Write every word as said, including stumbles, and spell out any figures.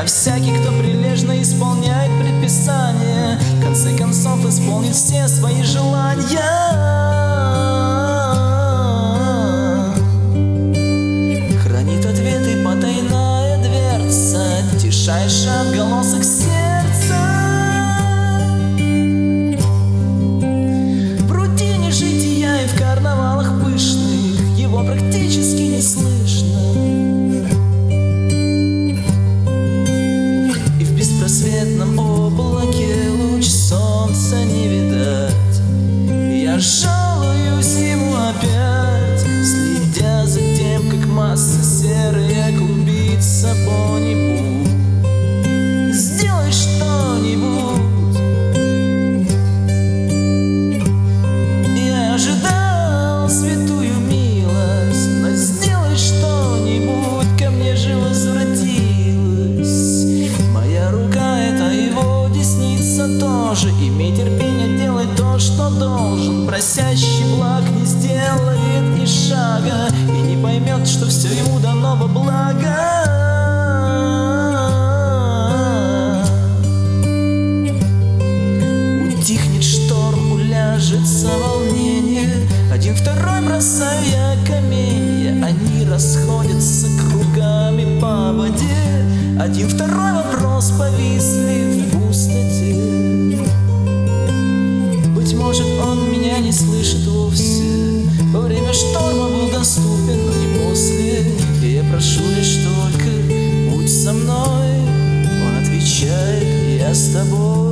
А всякий, кто прилежно исполняет предписания, в конце концов исполнит все свои желания. Хранит ответы потайная дверца, тишайший отголосок сердца. В рутине жития и в карнавалах пышных его практически не слышно. И в беспросветном облаке луч солнца не видать. Я жалуюсь ему опять, следя за тем, как масса серая клубится по небу. Сделай что-нибудь. Я ожидал святую милость, но сделай что-нибудь, ко мне же возвратилась моя рука, это его десница тоже. Имей терпение, делай то, что должен. Просящий благ не сделает и шага, и не поймет, что все ему дано во благо. Утихнет шторм, уляжется волнение, один второй бросаю я каменья, они расходятся кругами по воде. Один второй вопрос повисли в пустоте. Быть может, он меня не слышит вовсе, во время шторма был доступен, но не после. И я прошу лишь только: будь со мной. Он отвечает: я с тобой.